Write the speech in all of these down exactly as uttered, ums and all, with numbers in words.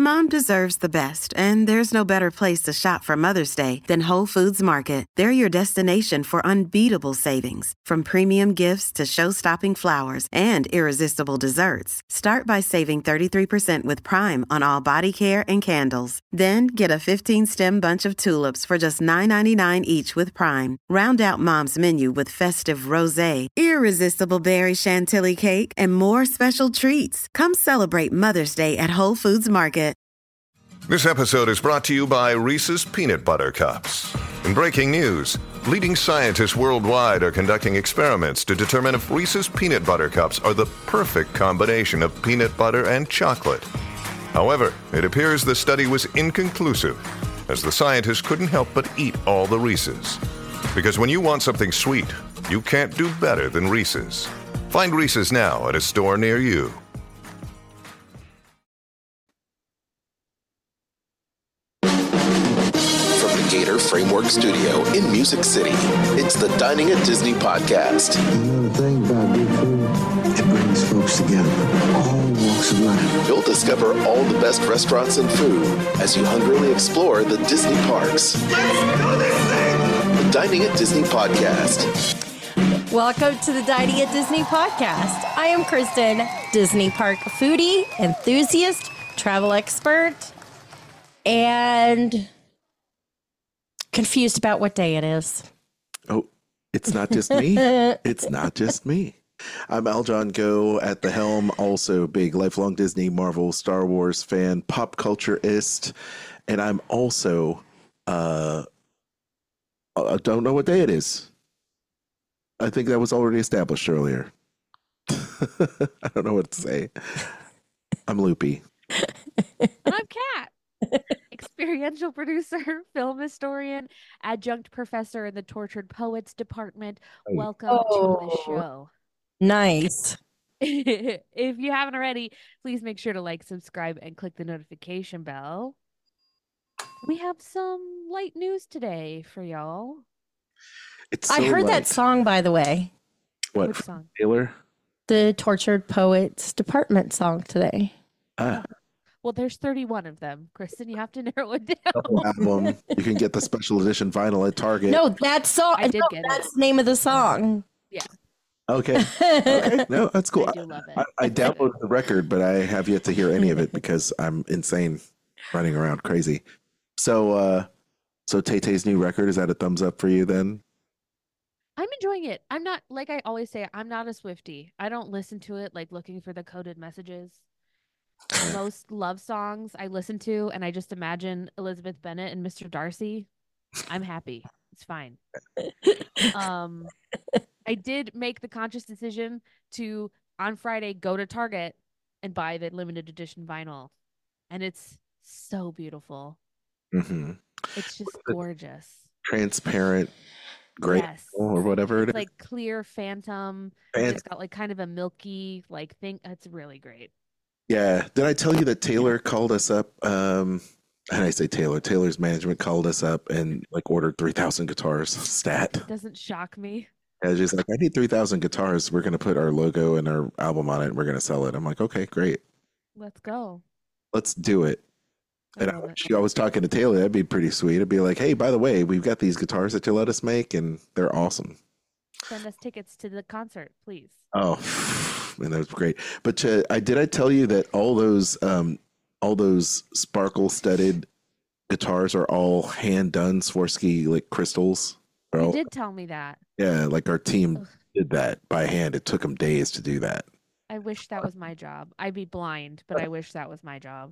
Mom deserves the best, and there's no better place to shop for Mother's Day than Whole Foods Market. They're your destination for unbeatable savings, from premium gifts to show-stopping flowers and irresistible desserts. Start by saving thirty-three percent with Prime on all body care and candles. Then get a fifteen-stem bunch of tulips for just nine ninety-nine each with Prime. Round out Mom's menu with festive rosé, irresistible berry chantilly cake, and more special treats. Come celebrate Mother's Day at Whole Foods Market. This episode is brought to you by Reese's Peanut Butter Cups. In breaking news, leading scientists worldwide are conducting experiments to determine if Reese's Peanut Butter Cups are the perfect combination of peanut butter and chocolate. However, it appears the study was inconclusive, as the scientists couldn't help but eat all the Reese's. Because when you want something sweet, you can't do better than Reese's. Find Reese's now at a store near you. From the Gator Framework Studio in Music City, it's the Dining at Disney podcast. You know the thing about good food, it brings folks together, all walks of life. You'll discover all the best restaurants and food as you hungrily explore the Disney parks. Let's do this thing! The Dining at Disney podcast. Welcome to the Dining at Disney podcast. I am Kristen, Disney park foodie, enthusiast, travel expert, and confused about what day it is. Oh, it's not just me. It's not just me. I'm Aljon Go at the helm, also big lifelong Disney, Marvel, Star Wars fan, pop cultureist, and I'm also, uh, I don't know what day it is. I think that was already established earlier. I don't know what to say. I'm loopy. And I'm Kat, experiential producer, film historian, adjunct professor in the Tortured Poets Department. Welcome Oh. to the show. Nice. If you haven't already, please make sure to like, subscribe, and click the notification bell. We have some light news today for y'all. It's so I heard light. that song, by the way, What, Which song? Taylor? the Tortured Poets Department song today. Ah, Well, there's thirty-one of them. Kristen, you have to narrow it down. double album. You can get the special edition vinyl at Target. No, that song. I did no, get it. that's the name of the song. Okay. Okay. No, that's cool. I do love it. I, I downloaded the record, but I have yet to hear any of it because I'm insane, running around crazy. So, uh, so Tay Tay's new record, is that a thumbs up for you then? I'm enjoying it. I'm not, like I always say, I'm not a Swiftie. I don't listen to it like looking for the coded messages. Most love songs I listen to, and I just imagine Elizabeth Bennet and Mister Darcy. I'm happy. It's fine. Um, I did make the conscious decision to, on Friday, go to Target and buy the limited edition vinyl. And it's so beautiful. Mm-hmm. It's just the- gorgeous. Transparent, great, Yes. or whatever it It's is. like clear phantom. Fan- It's got like kind of a milky like thing. It's really great. Yeah. Did I tell you that Taylor called us up? Um, and I say Taylor, Taylor's management called us up and like ordered three thousand guitars stat. Doesn't shock me. And she's like, I need three thousand guitars. We're going to put our logo and our album on it and we're going to sell it. I'm like, okay, great. Let's go. Let's do it. I And I, love it. she, I was talking to Taylor. That'd be pretty sweet. It'd be like, hey, by the way, we've got these guitars that you let us make and they're awesome. Send us tickets to the concert, please. Oh, man, that was great. But uh, I did I tell you that all those um, all those sparkle studded guitars are all hand done Swarovski like crystals. They're You all- did tell me that. Yeah, like our team Ugh. did that by hand. It took them days to do that. I wish that was my job. I'd be blind, but I wish that was my job.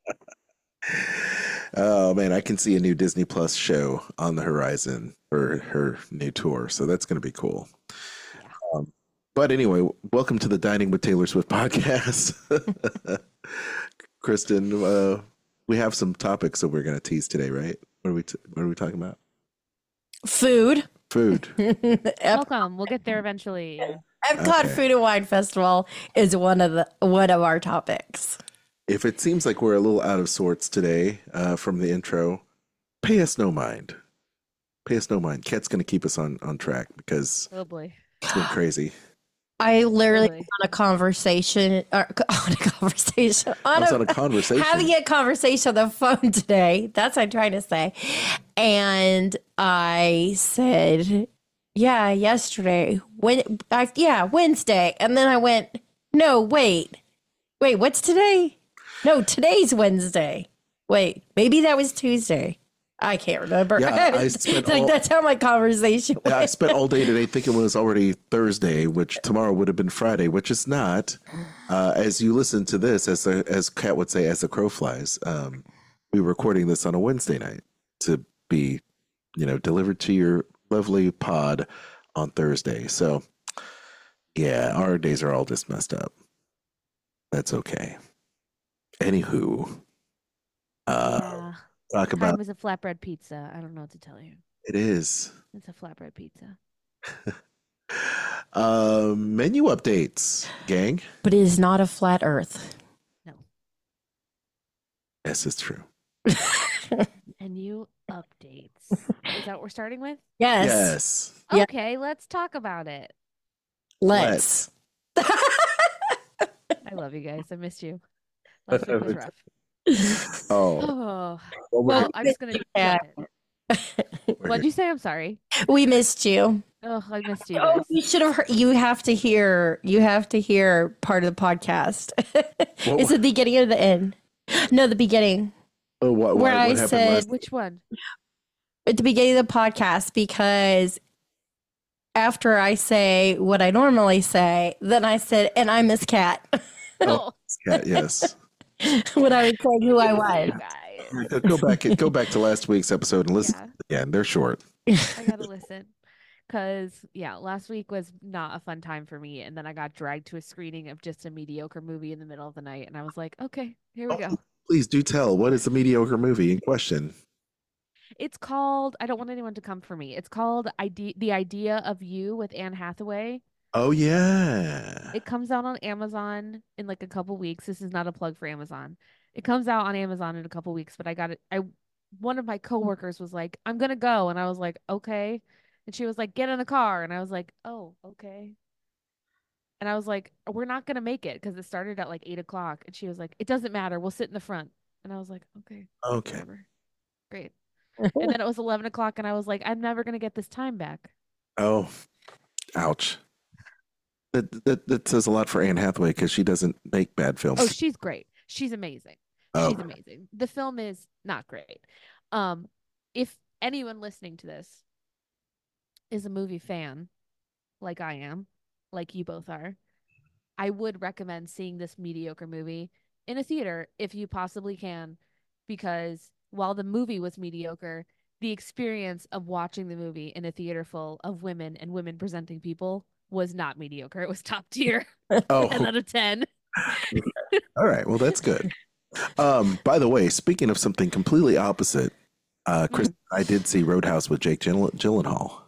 Oh man, I can see a new Disney Plus show on the horizon for her new tour, so that's going to be cool. Yeah. Um, but anyway, welcome to the Dining with Taylor Swift podcast. Kristen, uh, we have some topics that we're going to tease today, right? What are we t- What are we talking about? Food. Food. Ep- Welcome. We'll get there eventually. Epcot Okay. Food and Wine Festival is one of the one of our topics. If it seems like we're a little out of sorts today uh, from the intro, pay us no mind. Pay us no mind. Kat's going to keep us on on track because Oh boy. it's been crazy. I literally Totally. was on a conversation, or, on a conversation, I on was a, on a conversation. having a conversation on the phone today. That's what I'm trying to say. And I said, yeah, yesterday, when, I, yeah, Wednesday. And then I went, no, wait, wait, what's today? No, today's Wednesday. Wait, maybe that was Tuesday. I can't remember. Yeah, I- I spent like all- that's how my conversation went. Yeah, I spent all day today thinking it was already Thursday, which tomorrow would have been Friday, which is not. Uh, as you listen to this, as the, as Kat would say, as the crow flies, um, we're recording this on a Wednesday night to be, you know, delivered to your lovely pod on Thursday. So, yeah, our days are all just messed up. That's okay. Anywho, uh, Yeah. talk about Time is a flatbread pizza. I don't know what to tell you. it is. It's a flatbread pizza. Uh, menu updates, gang. But it is not a flat earth. No. Yes, it's true. Menu updates. Is that what we're starting with? Yes. Yes. Yeah. Okay, let's talk about it. Let's. I love you guys. I missed you. Last week was rough. Oh, Oh, well, we're- well, I'm just gonna. Yeah. What'd you say? I'm sorry. We missed you. Oh, I missed you Oh, guys. you should have heard. You have to hear. You have to hear part of the podcast. It's the beginning or the end? No, the beginning. oh, what, where what, I what happened said- last- Which one? At the beginning of the podcast, because after I say what I normally say, then I said, and I miss Kat. Oh, Kat, yes. When I was saying who I was. you guys. Go- Go back. Go back to last week's episode and listen Yeah, again. They're short. I gotta listen. Cause yeah, last week was not a fun time for me, and then I got dragged to a screening of just a mediocre movie in the middle of the night, and I was like, okay, here we go. Please do tell. What is the mediocre movie in question? It's called. I don't want anyone to come for me. It's called "Idea." The Idea of You with Anne Hathaway. Oh yeah. It comes out on Amazon in like a couple weeks. This is not a plug for Amazon. It comes out on Amazon in a couple weeks, but I got it. I one of my coworkers was like, "I'm gonna go," and I was like, "Okay," and she was like, "Get in the car," and I was like, "Oh, okay." And I was like, "We're not gonna make it because it started at like eight o'clock," and she was like, "It doesn't matter. We'll sit in the front," and I was like, "Okay, Okay. whatever, great." And then it was eleven o'clock, and I was like, "I'm never gonna get this time back." Oh, ouch. That that that says a lot for Anne Hathaway because she doesn't make bad films. Oh, she's great. She's amazing. Oh. She's amazing. The film is not great. Um, if anyone listening to this is a movie fan, like I am, like you both are, I would recommend seeing this mediocre movie in a theater if you possibly can, because while the movie was mediocre, the experience of watching the movie in a theater full of women and women presenting people was not mediocre. It was top tier. Oh, ten out of ten. all right. Well, that's good. Um, by the way, speaking of something completely opposite, uh, Chris, I did see Roadhouse with Jake Gyllen- Gyllenhaal.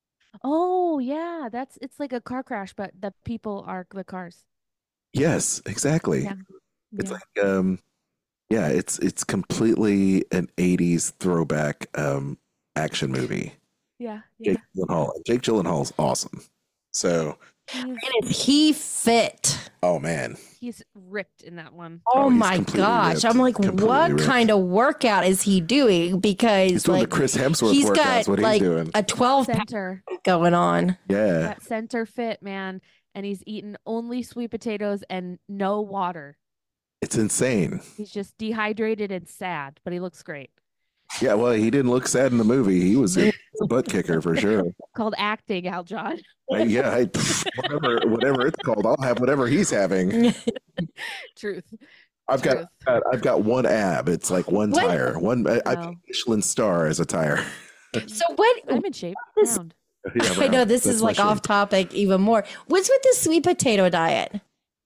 Oh yeah, that's it's like a car crash, but the people are the cars. Yes, exactly. Yeah. It's Yeah. like, um, yeah, it's it's completely an eighties throwback um action movie. Yeah, yeah. Jake Gyllenhaal. Jake Gyllenhaal's awesome. So, He's, And is he fit? oh man, he's ripped in that one. Oh, Oh, he's my completely gosh. ripped. I'm like, Completely what ripped. kind of workout is he doing? Because he's doing like the Chris Hemsworth he's workouts. got What like he's doing? a twelve pack Center, going on. Yeah, that center fit, man, and he's eating only sweet potatoes and no water. it's insane. He's just dehydrated and sad, but he looks great. Yeah, well, he didn't look sad in the movie. He was a butt kicker for sure. Called acting, Al John. I- yeah, I, pff, whatever, whatever it's called, I'll have whatever he's having. Truth. I've got, Truth. uh, I've got one ab. It's like one What? tire. One, I, I Oh. put Michelin star as a tire. So what? I'm in shape. This- Round. Yeah, I know round. this That's is my like shape. off topic even more. What's with the sweet potato diet?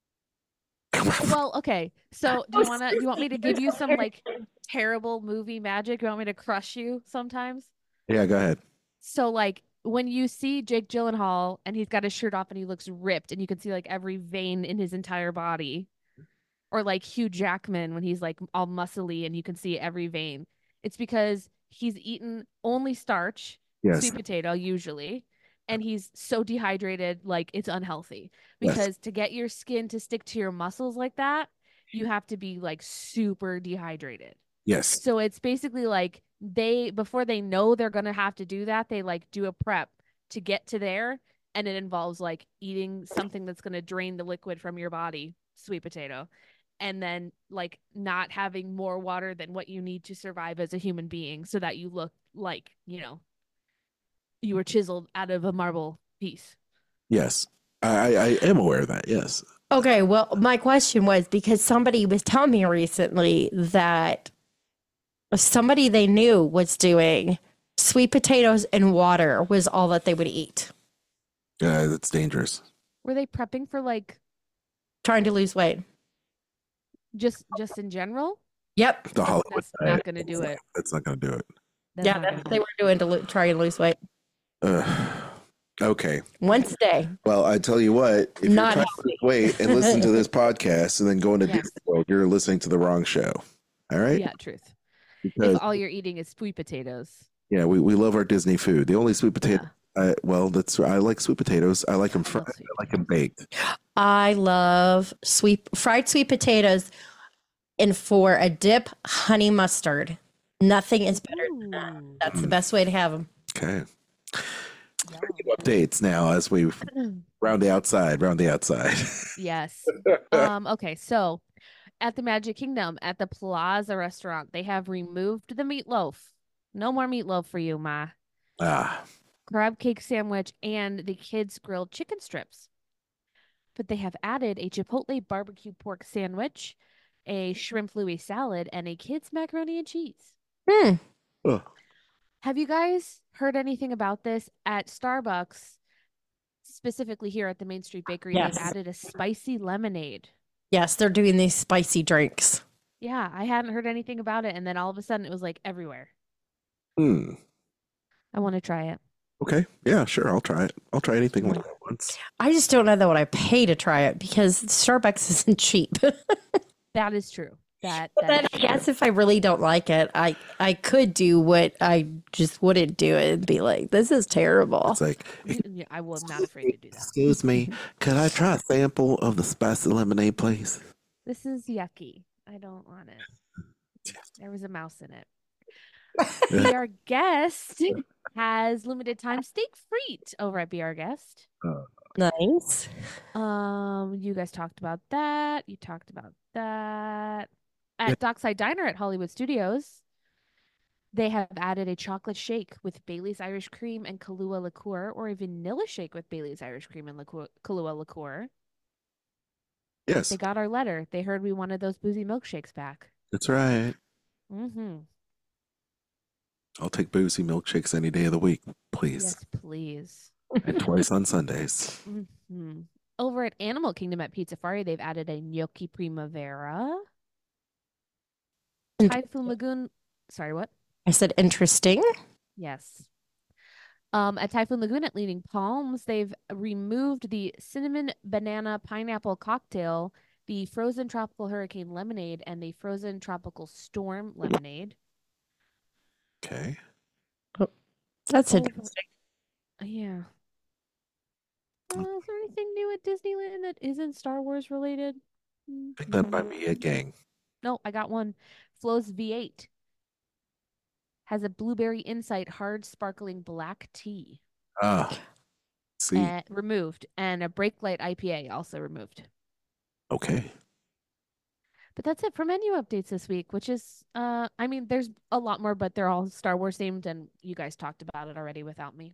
Well, okay. So do you wanna do you want me to give you some like terrible movie magic? You want me to crush you sometimes? Yeah, go ahead. So like when you see Jake Gyllenhaal and he's got his shirt off and he looks ripped and you can see like every vein in his entire body, or like Hugh Jackman when he's like all muscly and you can see every vein, it's because he's eaten only starch, Yes. sweet potato usually, and he's so dehydrated, like it's unhealthy. Yes. Because to get your skin to stick to your muscles like that, you have to be like super dehydrated. Yes. So it's basically like they, before they know they're gonna have to do that, they like do a prep to get to there, and it involves like eating something that's gonna drain the liquid from your body, sweet potato, and then like not having more water than what you need to survive as a human being, so that you look like, you know, you were chiseled out of a marble piece. Yes. I, I am aware of that. Yes. Okay, well, my question was because somebody was telling me recently that somebody they knew was doing sweet potatoes and water was all that they would eat. Yeah, that's dangerous. Were they prepping for like Trying to lose weight. just just in general? Yep. The Hollywood That's diet, not gonna do that's it. not- That's not going to do it. That's yeah, not that's gonna what do they it. were doing to lo- try and lose weight. Uh, okay. Once a day. Well, I tell you what, if Not you're trying to lose weight and listen to this podcast and then go into Yes. Disney World, you're listening to the wrong show. All right? Yeah, truth. Because, If all you're eating is sweet potatoes. yeah, we, we love our Disney food. The only sweet potato, Yeah. I, well, that's I like sweet potatoes. I like them I fried. love sweet I like them baked. I love sweet fried sweet potatoes and for a dip, honey mustard. Nothing is better than that. Ooh. That's the best way to have them. Okay. Yum. Updates now as we round the outside, round the outside. Yes. Um, okay, so at the Magic Kingdom, at the Plaza restaurant, they have removed the meatloaf. No more meatloaf for you, Ma. ah, Crab cake sandwich and the kids' grilled chicken strips. But they have added a Chipotle barbecue pork sandwich, a shrimp Louis salad, and a kids' macaroni and cheese. Hmm. oh, Have you guys heard anything about this at Starbucks, specifically here at the Main Street Bakery? Yes. They've added a spicy lemonade. Yes, they're doing these spicy drinks. Yeah, I hadn't heard anything about it, and then all of a sudden it was like everywhere. hmm. I want to try it. Okay. Yeah, sure. I'll try it. I'll try anything like that once. I just don't know that what I pay to try it because Starbucks isn't cheap. That is true. That, But that then is I true. guess if I really don't like it, I I could do what I just wouldn't do it and be like, this is terrible. It's like, Yeah, I was not afraid to do that. excuse me, could I try a sample of the spicy lemonade, please? This is yucky. I don't want it. There was a mouse in it. Be Our Guest has limited time steak frites over at Be Our Guest. Nice. Um, you guys talked about that. You talked about that. At Dockside Diner at Hollywood Studios, they have added a chocolate shake with Bailey's Irish Cream and Kahlua liqueur, or a vanilla shake with Bailey's Irish Cream and liqueur, Kahlua liqueur. Yes, They got our letter. They heard we wanted those boozy milkshakes back. that's right. Mm-hmm. I'll take boozy milkshakes any day of the week, please. Yes, please. And twice on Sundays. Mm-hmm. Over at Animal Kingdom at Pizzafari, they've added a gnocchi primavera. Typhoon Lagoon. Sorry, what? I said interesting. Yes. Um, at Typhoon Lagoon at Leaning Palms, they've removed the cinnamon banana pineapple cocktail, the frozen tropical hurricane lemonade, and the frozen tropical storm lemonade. Okay. That's Over- interesting. Yeah. Uh, is there anything new at Disneyland that isn't Star Wars related? I think that might be a gang. No, I got one. Flo's V eight has a Blueberry Insight hard sparkling black tea Ah, see. uh, removed, and a Breaklight I P A also removed. Okay. But that's it for menu updates this week, which is, uh, I mean, there's a lot more, but they're all Star Wars themed, and you guys talked about it already without me.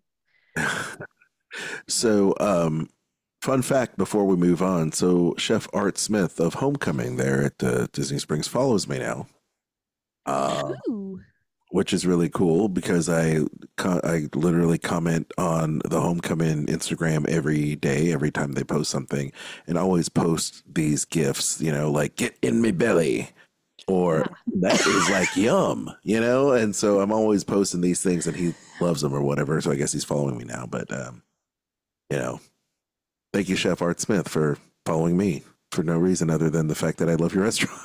So, um, fun fact before we move on. So, Chef Art Smith of Homecoming there at uh, Disney Springs follows me now, uh, Ooh. which is really cool because I co- I literally comment on the Homecoming Instagram every day, every time they post something, and always post these gifts, you know, like "get in me belly," or "that is like yum," you know. And so I'm always posting these things, and he loves them or whatever. So I guess he's following me now, but um, you know. Thank you, Chef Art Smith, for following me for no reason other than the fact that I love your restaurant.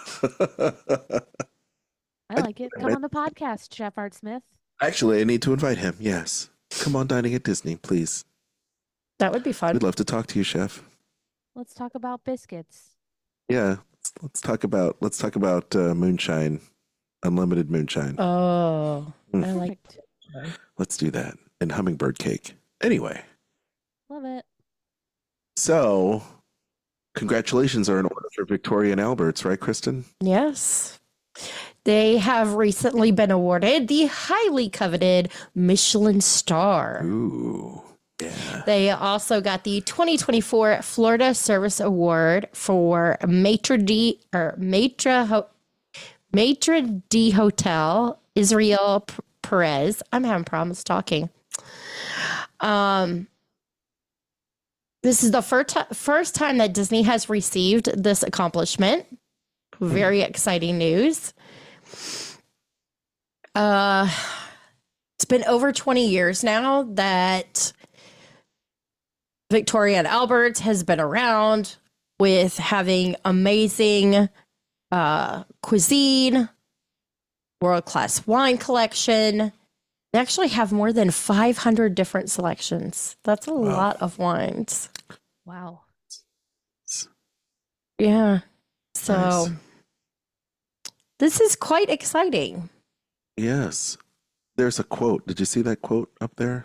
I like it. Come on the podcast, Chef Art Smith. Actually, I need to invite him. Yes. Come on, dining at Disney, please. That would be fun. We'd love to talk to you, Chef. Let's talk about biscuits. Yeah, let's, let's talk about let's talk about uh, moonshine, unlimited moonshine. Oh, Mm. I like. Perfect. Let's do that. And hummingbird cake. Anyway, Love it. so congratulations are in order for Victoria and Albert's, right, Kristen? Yes. They have recently been awarded the highly coveted Michelin star. Ooh, yeah. They also got the twenty twenty-four Florida Service Award for Maitre d or Maitre Ho- Maitre d Hotel Israel P- Perez. I'm having problems talking. Um, this is the first first time that Disney has received this accomplishment. Very exciting news. Uh, it's been over twenty years now that Victoria and Albert has been around with having amazing uh, cuisine, world-class wine collection. They actually have more than five hundred different selections. That's a Wow. lot of wines. Wow. Yeah. So Nice. this is quite exciting. Yes. There's a quote. Did you see that quote up there?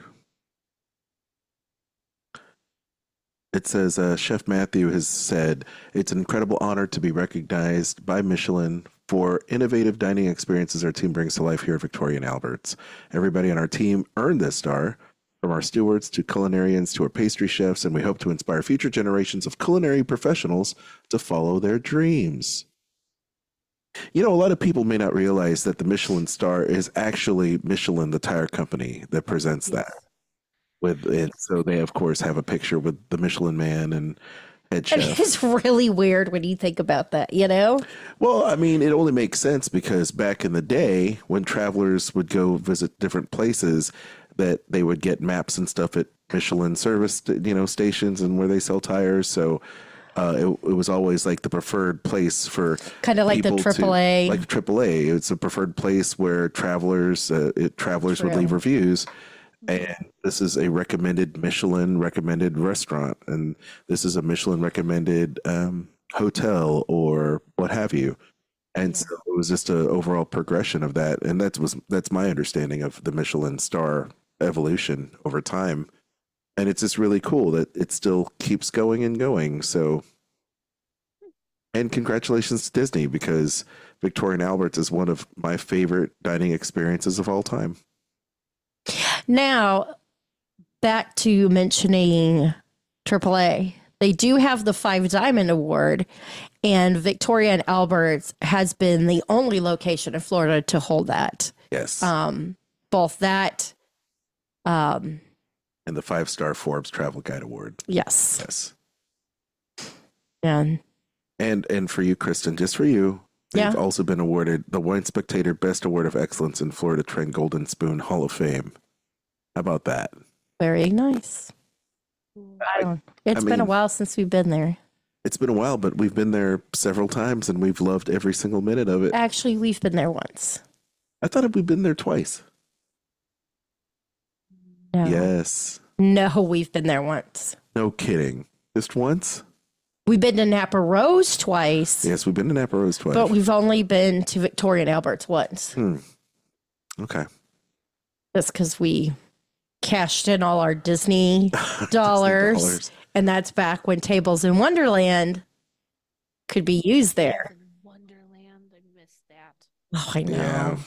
It says, uh, Chef Matthew has said, it's an incredible honor to be recognized by Michelin for innovative dining experiences our team brings to life here at Victoria and Albert's. Everybody on our team earned this star, from our stewards to culinarians to our pastry chefs, and we hope to inspire future generations of culinary professionals to follow their dreams. You know, a lot of people may not realize that the Michelin star is actually Michelin, the tire company, that presents that. With it, so they of course have a picture with the Michelin Man and head And chef. it's really weird when you think about that, you know? Well, I mean, it only makes sense because back in the day when travelers would go visit different places, that they would get maps and stuff at Michelin service, you know, stations and where they sell tires. So uh, it, it was always like the preferred place for Kind of like the people to- triple A. like triple A. It's a preferred place where travelers uh, it, travelers would True. leave reviews. And this is a recommended Michelin recommended restaurant, and this is a Michelin recommended um, hotel or what have you. And so it was just an overall progression of that, and that was that's my understanding of the Michelin star evolution over time. And it's just really cool that it still keeps going and going. So, and congratulations to Disney, because Victoria and Albert's is one of my favorite dining experiences of all time. Now, back to mentioning triple A. They do have the Five Diamond Award, and Victoria and Albert's has been the only location in Florida to hold that. Yes. Um, both that, um, And the five star Forbes Travel Guide Award. yes, Yes. and And and for you, Kristen, just for you, Yeah. you've also been awarded the Wine Spectator Best Award of Excellence in Florida Trend Golden Spoon Hall of Fame. How about that? very nice. I don't, it's I been a mean- while since we've been there. It's been a while, but we've been there several times and we've loved every single minute of it. Actually, we've been there once. I thought we've been there twice. No. Yes. No, we've been there once. No kidding. Just once? We've been to Napa Rose twice, Yes, we've been to Napa Rose twice. but we've only been to Victoria and Albert's once. Hmm. Okay. That's because we cashed in all our Disney Disney dollars, dollars. and that's back when Tables in Wonderland could be used there. Wonderland. I missed that. Oh, I know. Yeah.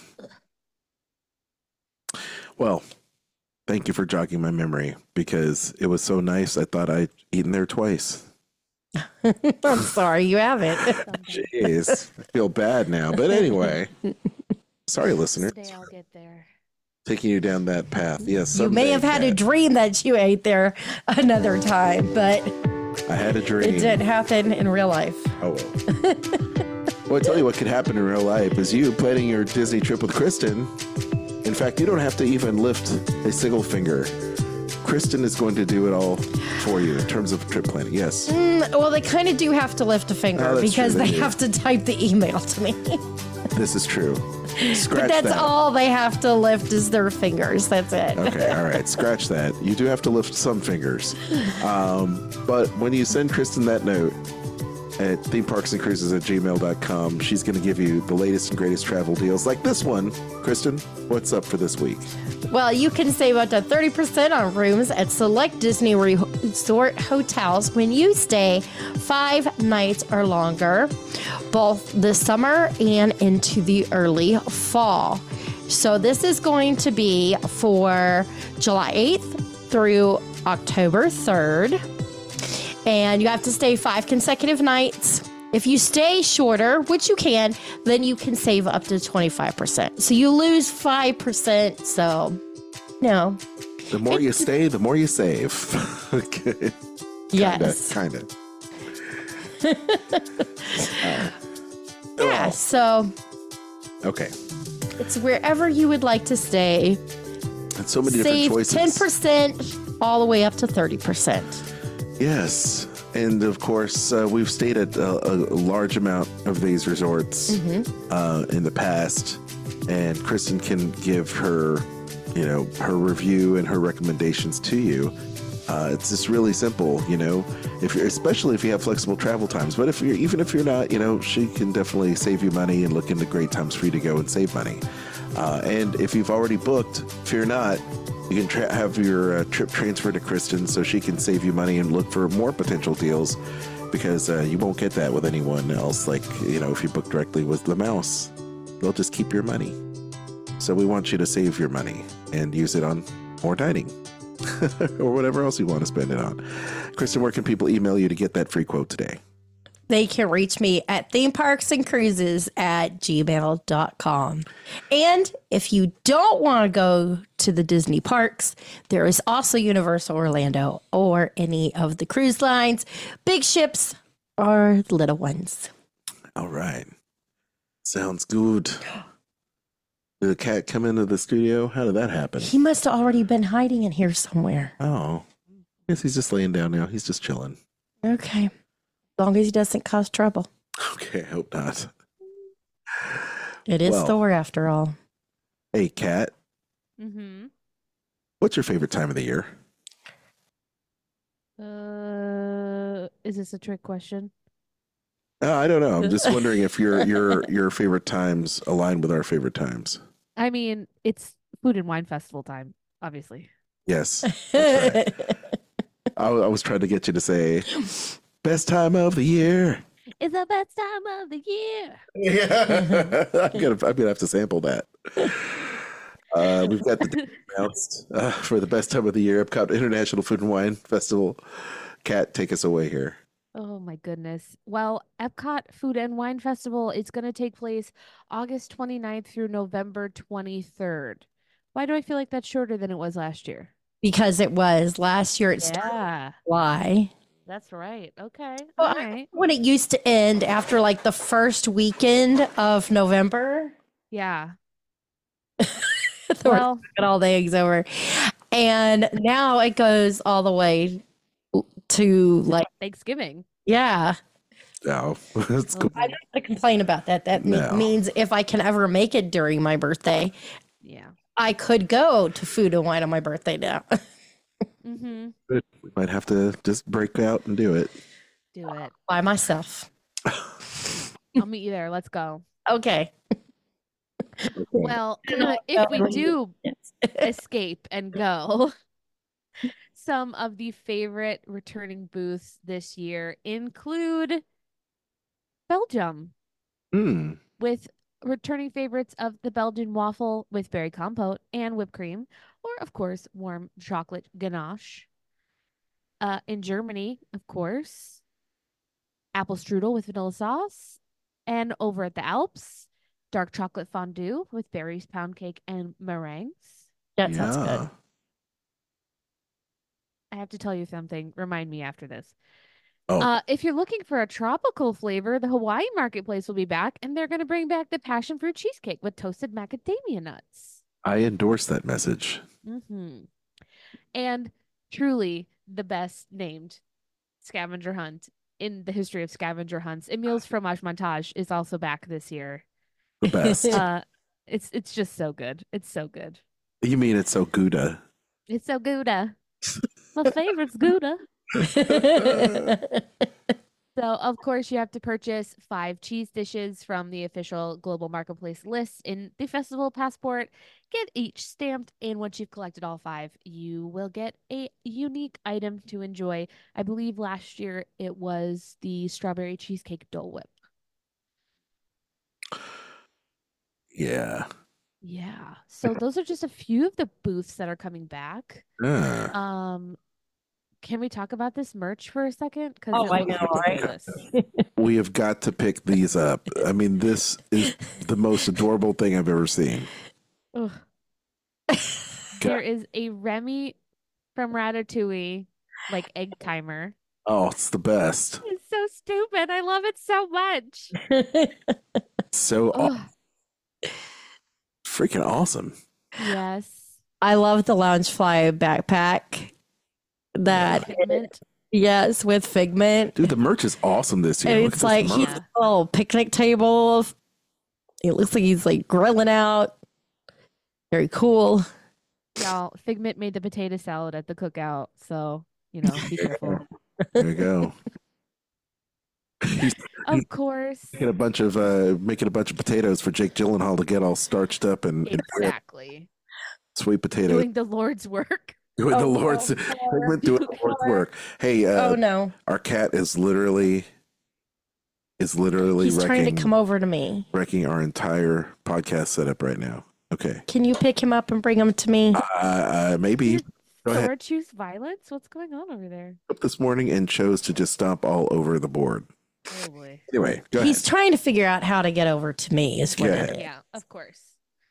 Well, thank you for jogging my memory because it was so nice. I thought I'd eaten there twice. I'm sorry you haven't. Jeez, I feel bad now. But anyway, sorry, listener, Someday I'll get there. taking you down that path. Yes, You may someday, have had a Kat. dream that you ate there another time, but I had a dream. it didn't happen in real life. Oh well. Well, I tell you what could happen in real life is you planning your Disney trip with Kristen. In fact, you don't have to even lift a single finger. Kristen is going to do it all for you in terms of trip planning. Yes. Mm, well, they kind of do have to lift a finger Oh, that's because true, they they do. have to type the email to me. This is true. Scratch But that's that. all they have to lift is their fingers. That's it. Okay, all right. Scratch that. You do have to lift some fingers. Um, but when you send Kristen that note at theme parks and cruises at gmail dot com, she's going to give you the latest and greatest travel deals like this one. Kristen, what's up for this week? Well, you can save up to thirty percent on rooms at select Disney Resort hotels when you stay five nights or longer, both the summer and into the early fall. So this is going to be for July eighth through October third. And you have to stay five consecutive nights. If you stay shorter, which you can, then you can save up to twenty-five percent. So you lose five percent. So, no. The more you stay, the more you save. Okay. Yes. Kind of. Yeah, so Okay. it's wherever you would like to stay. And so many Save different choices. ten percent all the way up to thirty percent. Yes. And of course, uh, we've stayed at a, a large amount of these resorts Mm-hmm. uh, in the past. And Kristen can give her, you know, her review and her recommendations to you. Uh, it's just really simple, you know, if you're, especially if you have flexible travel times. But if you're, even if you're not, you know, she can definitely save you money and look into great times for you to go and save money. Uh, and if you've already booked, fear not, you can tra- have your uh, trip transferred to Kristen so she can save you money and look for more potential deals, because uh, you won't get that with anyone else. Like, you know, if you book directly with the mouse, they'll just keep your money. So we want you to save your money and use it on more dining or whatever else you want to spend it on. Kristen, where can people email you to get that free quote today? They can reach me at theme parks and cruises at gmail dot com. And if you don't want to go to the Disney parks, there is also Universal Orlando or any of the cruise lines, big ships or little ones. All right. Sounds good. Did the cat come into the studio? How did that happen? He must have already been hiding in here somewhere. Oh, I guess he's just laying down now. He's just chilling. Okay. As long as he doesn't cause trouble. Okay, I hope not. It is Well. Thor after all. Hey, Cat, Mm-hmm. what's your favorite time of the year? Uh, is this a trick question? Uh, I don't know. I'm just wondering if your your your favorite times align with our favorite times. I mean, it's food and wine festival time, obviously. Yes, that's right. I, I was trying to get you to say best time of the year. It's the best time of the year. Yeah, I'm gonna I'm gonna have to sample that. Uh, we've got the date announced uh, for the best time of the year, Epcot International Food and Wine Festival. Kat, take us away here. Oh my goodness. Well, Epcot Food and Wine Festival is going to take place August twenty-ninth through November twenty-third. Why do I feel like that's shorter than it was last year? Because it was last year. It started Yeah, July. that's right. Okay. Well, All I- right. When it used to end after like the first weekend of November, Yeah. they were Well, knocking all the eggs over. And now it goes all the way to like, Thanksgiving. yeah. Oh, that's cool. I'm not going to complain about that. That me- No. means if I can ever make it during my birthday, Yeah. I could go to Food and Wine on my birthday now. Mm-hmm. We might have to just break out and do it. Do it. By myself. I'll meet you there. Let's go. Okay. Well, if we do escape and go, some of the favorite returning booths this year include Belgium, Hmm. with returning favorites of the Belgian waffle with berry compote and whipped cream, or of course, warm chocolate ganache. Uh, in Germany, of course, apple strudel with vanilla sauce, and over at the Alps, dark chocolate fondue with berries, pound cake, and meringues. That sounds good. I have to tell you something. Remind me after this. Oh. Uh, if you're looking for a tropical flavor, the Hawaii Marketplace will be back, and they're going to bring back the passion fruit cheesecake with toasted macadamia nuts. I endorse that message. Mm-hmm. And truly the best named scavenger hunt in the history of scavenger hunts. Emil's Fromage Montage is also back this year. The best. Uh, It's it's just so good. It's so good. You mean it's so Gouda? It's so Gouda. My favorite's Gouda. So, of course, you have to purchase five cheese dishes from the official global marketplace list in the festival passport. Get each stamped, and once you've collected all five, you will get a unique item to enjoy. I believe last year it was the strawberry cheesecake Dole Whip. Yeah. Yeah. So those are just a few of the booths that are coming back. Uh, Um, can we talk about this merch for a second? Because Oh, I know, right? we have got to pick these up. I mean, this is the most adorable thing I've ever seen. Ugh. There is a Remy from Ratatouille, like egg timer. Oh, it's the best. It's so stupid. I love it so much. So aw- Ugh. freaking awesome. Yes. I love the Loungefly backpack. That Figment. yes, with Figment. Dude, the merch is awesome this year. And Look it's at like this he's merch. a little picnic table. It looks like he's like grilling out. Very cool. Y'all, Figment made the potato salad at the cookout, so you know, be careful. There you go. He's Of course. making a bunch of uh, making a bunch of potatoes for Jake Gyllenhaal to get all starched up and, and Exactly. sweet potato. Doing the Lord's work. Doing the Oh, Lord's no. Figment doing the Lord's work. Hey, uh, Oh no. our cat is literally is literally He's trying wrecking to come over to me. wrecking our entire podcast setup right now. Okay, Can you pick him up and bring him to me? uh, uh, maybe go ahead. Sword choose violence? What's going on over there? Up this morning and chose to just stomp all over the board. Oh boy. Anyway, go He's ahead. trying to figure out how to get over to me. Is what Go it ahead. is. Yeah, of course.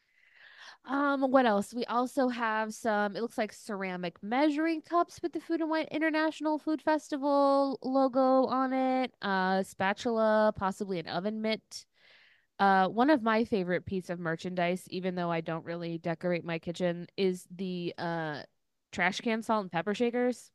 Um, what else? We also have some, it looks like ceramic measuring cups with the Food and Wine International Food Festival logo on it. Uh, spatula, possibly an oven mitt. Uh, one of my favorite piece of merchandise, even though I don't really decorate my kitchen, is the uh trash can salt and pepper shakers.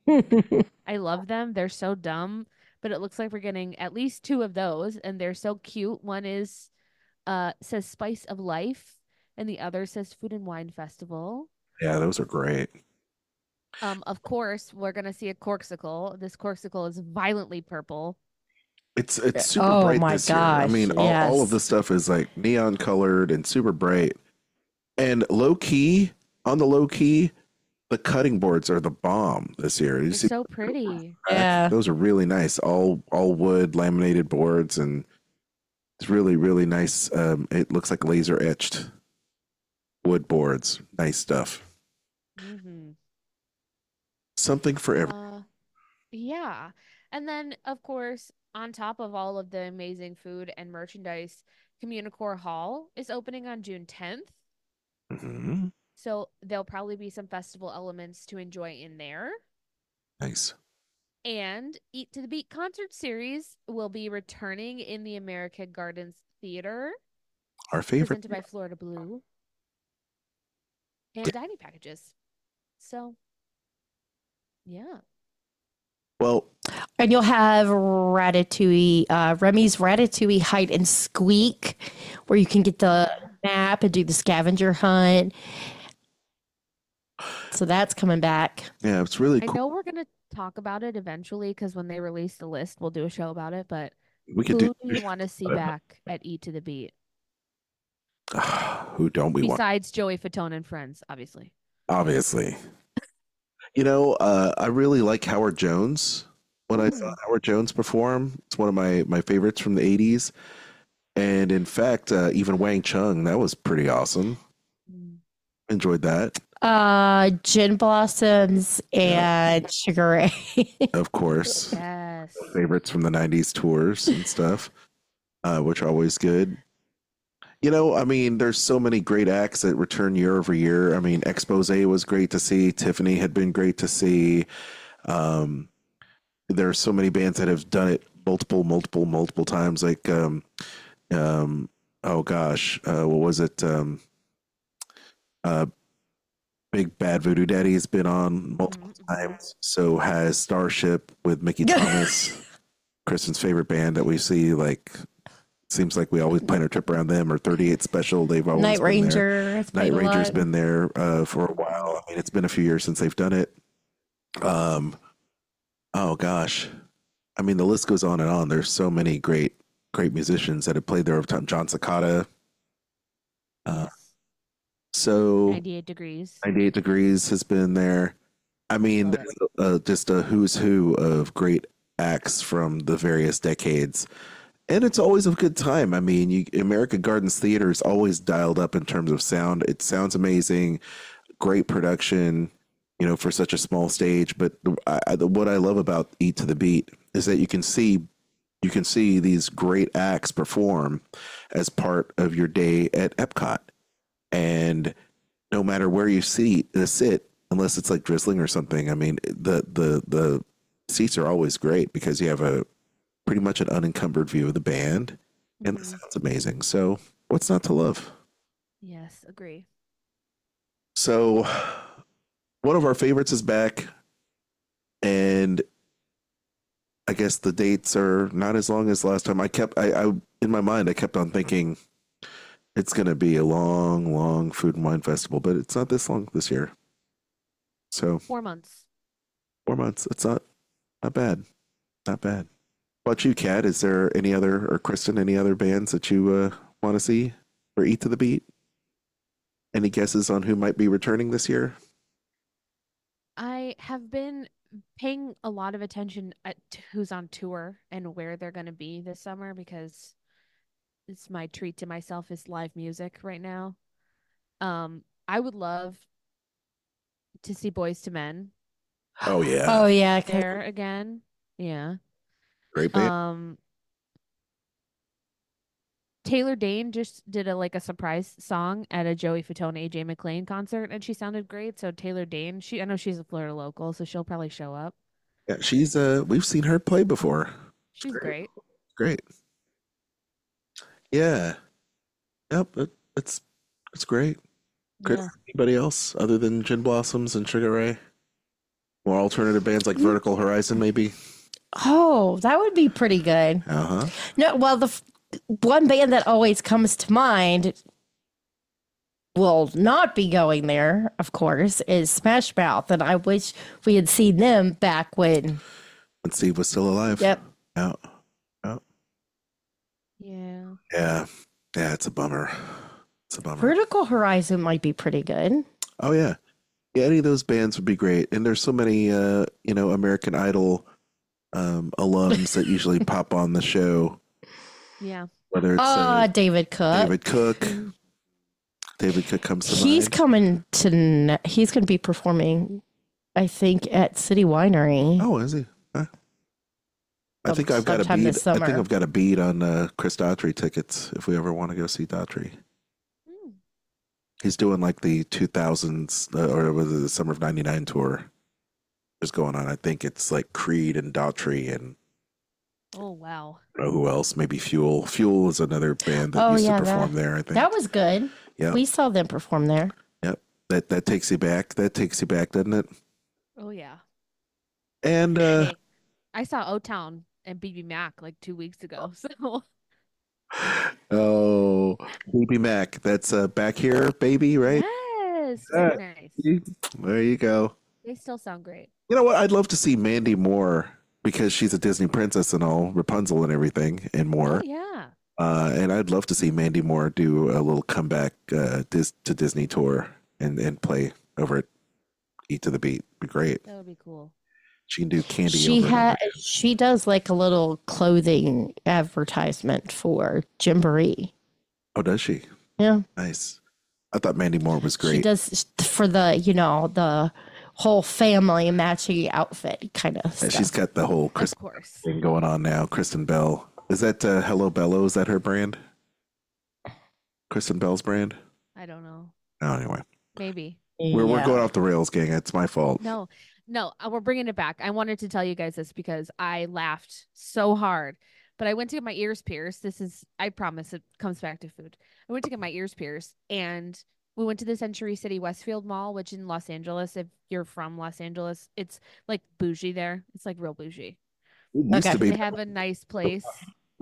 I love them. They're so dumb, but it looks like we're getting at least two of those, and they're so cute. One is uh says Spice of Life, and the other says Food and Wine Festival. Yeah, those are great. Um, of course, we're gonna see a corksicle. This corksicle is violently purple. It's it's super Oh bright my this year. I gosh, mean, all, all of yes. the stuff is like neon colored and super bright. And low key, on the low key, the cutting boards are the bomb this year. You They're see, so pretty. Yeah. those are really nice. All all wood laminated boards, and it's really really nice. Um, it looks like laser etched wood boards. Nice stuff. Mm-hmm. Something for every. Uh, yeah. And then, of course, on top of all of the amazing food and merchandise, Communicore Hall is opening on June tenth. Mhm. So there'll probably be some festival elements to enjoy in there. Nice. And Eat to the Beat concert series will be returning in the America Gardens Theater, Our favorite. presented by Florida Blue, and dining packages. So, yeah. Well, And you'll have Ratatouille, uh, Remy's Ratatouille Hide and Squeak, where you can get the map and do the scavenger hunt. So that's coming back. yeah, it's really I cool. know we're going to talk about it eventually because when they release the list, we'll do a show about it. But We could who do. do you want to see back at Eat to the Beat? Who don't we want? Besides Joey Fatone and friends, obviously. Obviously. You know, uh, I really like Howard Jones. When I saw Howard Jones perform, it's one of my, my favorites from the eighties. And in fact, uh, even Wang Chung, that was pretty awesome. Mm. Enjoyed that, Uh, Gin Blossoms and Sugar Ray. of course. Yes. Favorites from the nineties tours and stuff, uh, which are always good. You know, I mean, there's so many great acts that return year over year. I mean, Expose was great to see. Tiffany had been great to see. Um, there are so many bands that have done it multiple, multiple, multiple times. Like, um, um, oh gosh, uh, what was it? Um, uh, Big Bad Voodoo Daddy has been on multiple Mhm, mhm. times. So has Starship with Mickey Thomas, Kristen's favorite band that we see like Seems like we always plan our trip around them, or thirty-eight Special. They've always Night been Ranger. there. Has played Night a Ranger's lot. been there uh, for a while. I mean, it's been a few years since they've done it. Um, oh gosh, I mean, the list goes on and on. There's so many great, great musicians that have played there over time. John Cicada. Uh, so ninety-eight degrees. ninety-eight Degrees has been there. I mean, Love there's uh, just a who's who of great acts from the various decades. And it's always a good time. I mean, you, American Gardens Theater is always dialed up in terms of sound. It sounds amazing, great production, you know, for such a small stage. But I, I, what I love about Eat to the Beat is that you can see you can see these great acts perform as part of your day at Epcot, and no matter where you see uh, sit, unless it's like drizzling or something, I mean, the the the seats are always great because you have a pretty much an unencumbered view of the band, and the Mhm. sound's amazing. So what's not to love? Yes, agree. So one of our favorites is back, and I guess the dates are not as long as last time. I kept, I, I in my mind, I kept on thinking it's going to be a long, long food and wine festival, but it's not this long this year. So Four months. four months. It's not, not bad, not bad. What about you, Kat? Is there any other, or Kristen, any other bands that you uh, want to see or Eat to the Beat? Any guesses on who might be returning this year? I have been paying a lot of attention at t- who's on tour and where they're going to be this summer because it's my treat to myself is live music right now. Um, I would love to see Boys to Men Oh yeah, Oh yeah, 'cause- there again. Yeah. great band. Um, Taylor Dane just did a like a surprise song at a Joey Fatone A J McLean concert, and she sounded great. So Taylor Dane, she I know she's a Florida local, so she'll probably show up. Yeah, she's uh, we've seen her play before. She's great. Great. Yeah. Yep. It, it's it's great. Chris, Yeah. anybody else other than Gin Blossoms and Sugar Ray? More alternative bands like Vertical Horizon, maybe. oh, that would be pretty good. Uh huh. No, well, the f- one band that always comes to mind will not be going there, of course, is Smash Mouth, and I wish we had seen them back when. And Steve was still alive. Yep. Yeah. Yeah. Yeah. Yeah. Yeah. It's a bummer. It's a bummer. Vertical Horizon might be pretty good. Oh yeah. Yeah, any of those bands would be great. And there's so many uh, you know, American Idol um alums that usually pop on the show. Yeah. Whether it's Ah, uh, David Cook. David Cook. David Cook comes to He's mind. coming to. ne- He's going to be performing, I think, at City Winery. Oh, is he? Huh? I Some- think I've got a sometime bead. this I think summer. I've got a bead on uh, Chris Daughtry tickets if we ever want to go see Daughtry. Mm. He's doing like the two thousands uh, or was it the summer of ninety-nine tour is going on. I think it's like Creed and Daughtry and Oh wow. I don't know who else. Maybe Fuel. Fuel is another band that Oh, used yeah, to perform that- there. I think That was good. Yeah. We saw them perform there. that that takes you back. That takes you back, doesn't it? Oh yeah. And uh, Hey, I saw O Town and B B Mac like two weeks ago. So oh, Baby Mac. That's uh, back here, baby, right? yes, Yeah. very nice. There you go. They still sound great. You know what? I'd love to see Mandy Moore because she's a Disney princess and all, Rapunzel and everything, and more. Oh yeah. Uh, and I'd love to see Mandy Moore do a little comeback uh, dis- to Disney tour and, and play over at Eat to the Beat. Be great. That would be cool. She can do candy. She over and had. over. She does like a little clothing advertisement for Gymboree. Oh, does she? Yeah, Nice. I thought Mandy Moore was she great. does for the you know the whole family matching outfit kind of Yeah, stuff. she's got the whole Of Kristen course. thing going on now. Kristen Bell. Is that uh, Hello Bello? Is that her brand? Kristen Bell's brand? I don't know. Oh, anyway. Maybe. We're, we're Yeah. going off the rails, gang. It's my fault. No, no, uh, we're bringing it back. I wanted to tell you guys this because I laughed so hard. But I went to get my ears pierced. This is, I promise it comes back to food. I went to get my ears pierced and we went to the Century City Westfield Mall, which in Los Angeles, if you're from Los Angeles, it's like bougie there. It's like real bougie. It used Okay. to be. They have a nice place.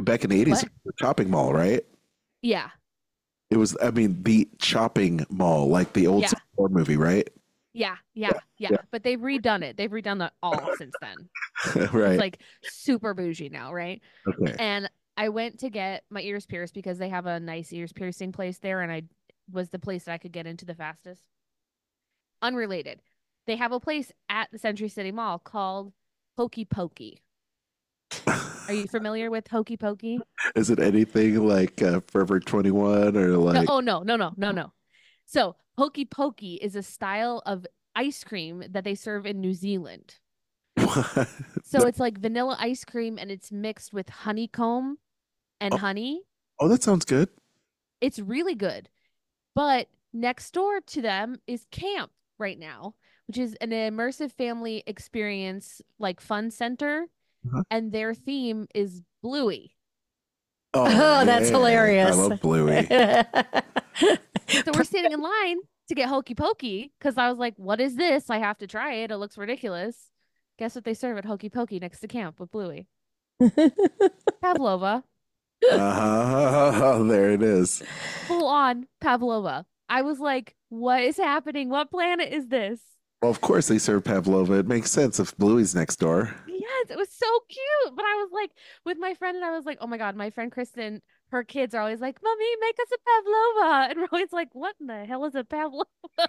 Back in the eighties, What? the shopping mall, right? Yeah. It was, I mean, the shopping mall, like the old Yeah. Civil War movie, right? Yeah, yeah, yeah, yeah. But they've redone it. They've redone that all since then. Right. It's like super bougie now, right? Okay. And I went to get my ears pierced because they have a nice ears piercing place there, and I was the place that I could get into the fastest. Unrelated. They have a place at the Century City Mall called Hokey Pokey. Are you familiar with Hokey Pokey? Is it anything like uh, Forever twenty-one or like? No, oh no, no, no, no, no. So Hokey Pokey is a style of ice cream that they serve in New Zealand. What? So it's like vanilla ice cream and it's mixed with honeycomb and Oh. honey. Oh, that sounds good. It's really good. But next door to them is Camp right now, which is an immersive family experience like fun center. Uh-huh. And their theme is Bluey. Oh, Oh, that's man. hilarious. I love Bluey. So we're standing in line to get Hokey Pokey because I was like, what is this? I have to try it. It looks ridiculous. Guess what they serve at Hokey Pokey next to Camp with Bluey? Pavlova. Uh-huh. There it is. Full on Pavlova. I was like, what is happening? What planet is this? Well, of course they serve Pavlova. It makes sense if Bluey's next door. Yes, it was so cute. But I was like, with my friend, and I was like, oh my God, my friend Kristen, her kids are always like, Mommy, make us a Pavlova. And we're always like, what in the hell is a Pavlova?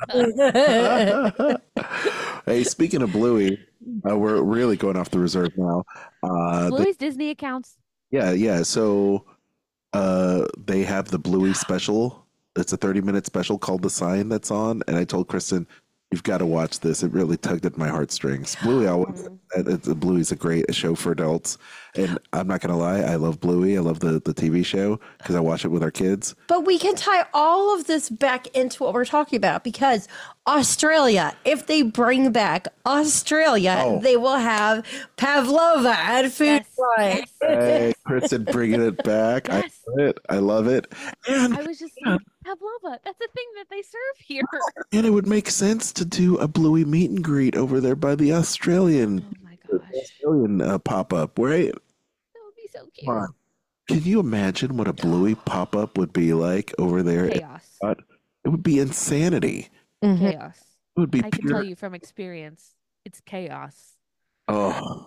Hey, speaking of Bluey, uh, we're really going off the reserve now. Uh, the- Bluey's Disney accounts. yeah, yeah. So uh, they have the Bluey special. It's a thirty minute special called The Sign that's on. And I told Kristen, you've got to watch this. It really tugged at my heartstrings. Bluey always, it's, Bluey's a great show for adults. And I'm not going to lie, I love Bluey. I love the, the T V show because I watch it with our kids. But we can tie all of this back into what we're talking about because Australia, if they bring back Australia, Oh. they will have Pavlova at Food Yes, Fight. yes. Hey, Kristen, bringing it back. Yes. I love it. I love it. And, I was just like, Pavlova, that's a thing that they serve here. and it would make sense to do a Bluey meet and greet over there by the Australian, Oh my gosh. Australian uh, pop up, right? That would be so cute. Come on. Can you imagine what a Bluey pop up would be like over there? Chaos. It would be insanity. Mhm. Chaos. It would be I can pure. tell you from experience, it's chaos. Oh,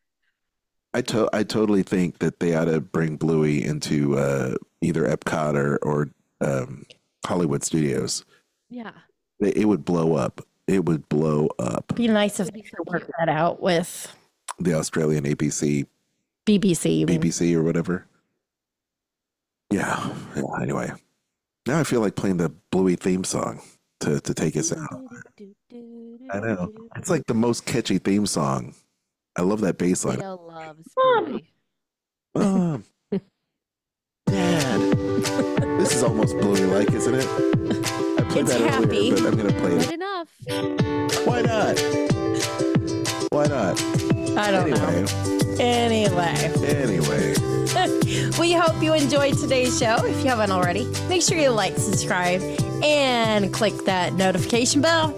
I to- I totally think that they ought to bring Bluey into uh, either Epcot or or um, Hollywood Studios. Yeah. It, it would blow up. It would blow up. Be nice if It'd they be so could work cute. that out with The Australian A B C, B B C. you B mean. B C or whatever. Yeah. yeah. Anyway, now I feel like playing the Bluey theme song to to take us out. I know. It's like the most catchy theme song. I love that bass line. Leo loves Mom. Bluey. Mom. Dad. This is almost Bluey-like, isn't it? I played It's that happy. earlier, but I'm going to play Good it. enough. Why not? Why not? I don't Anyway, know. Anyway, anyway. we hope you enjoyed today's show. If you haven't already, make sure you like, subscribe, and click that notification bell.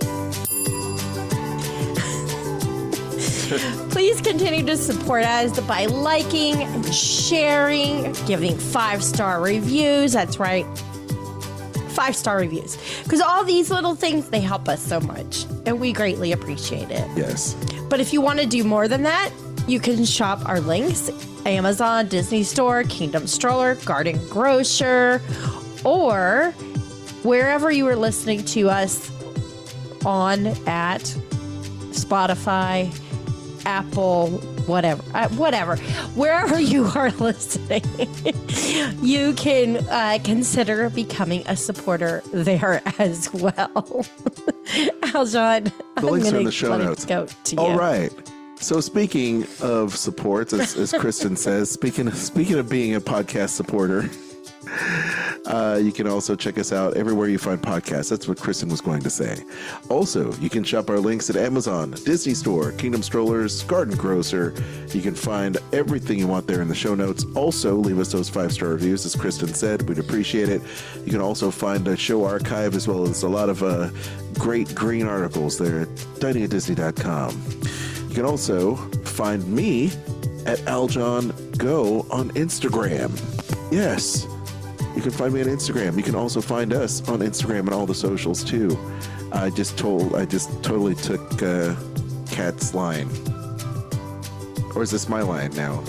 Please continue to support us by liking, sharing, giving five-star reviews. That's right. Five-star reviews. Because all these little things, they help us so much. And we greatly appreciate it. Yes. But if you want to do more than that, you can shop our links. Amazon, Disney Store, Kingdom Stroller, Garden Grocer, or wherever you are listening to us on at Spotify, Apple, whatever, uh, whatever, wherever you are listening, you can uh, consider becoming a supporter there as well. Aljon, The links are in the show notes. Go to you. All right. So speaking of supports, as, as Kristen says, speaking of, speaking of being a podcast supporter, uh, you can also check us out everywhere you find podcasts. That's what Kristen was going to say. Also, you can shop our links at Amazon, Disney Store, Kingdom Strollers, Garden Grocer. You can find everything you want there in the show notes. Also, leave us those five-star reviews, as Kristen said. We'd appreciate it. You can also find a show archive as well as a lot of uh, great green articles there at dining at disney dot com. You can also find me at AlJohnGo on Instagram. Yes, you can find me on Instagram. You can also find us on Instagram and all the socials too. I just told, I just totally took uh, Kat's line. Or is this my line now?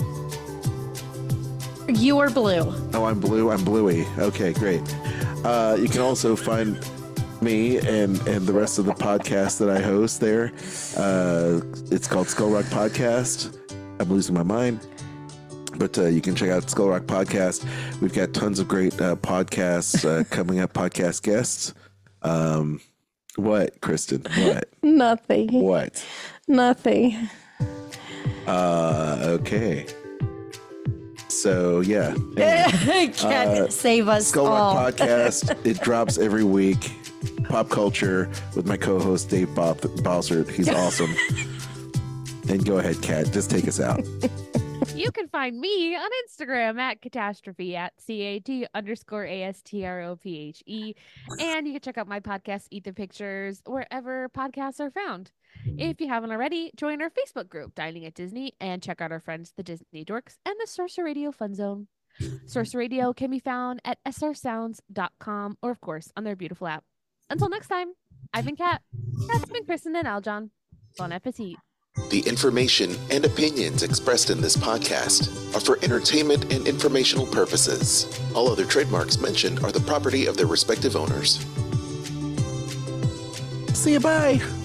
You are blue. Oh, I'm blue. I'm bluey. Okay, great. Uh, you can also find me and, and the rest of the podcast that I host there. Uh, it's called Skull Rock Podcast. I'm losing my mind. But uh, you can check out Skull Rock Podcast. We've got tons of great uh, podcasts uh, coming up, podcast guests. Um, what, Kristen? What? Nothing. What? Nothing. Uh, okay. So, yeah. Anyway, Can't uh, save us Skull all. Rock Podcast. It drops every week. Pop culture with my co-host Dave Bob Bossert. He's awesome. And go ahead, Kat. Just take us out. You can find me on Instagram at catastrophe at C A T underscore A S T R O P H E. And you can check out my podcast, Eat the Pictures, wherever podcasts are found. If you haven't already, join our Facebook group, Dining at Disney, and check out our friends, the Disney Dorks and the Sorcerer Radio Fun Zone. Sorcerer Radio can be found at s r sounds dot com or, of course, on their beautiful app. Until next time, I've been Kat. That's been Kristen and Aljon. Bon appetit. The information and opinions expressed in this podcast are for entertainment and informational purposes. All other trademarks mentioned are the property of their respective owners. See you, bye.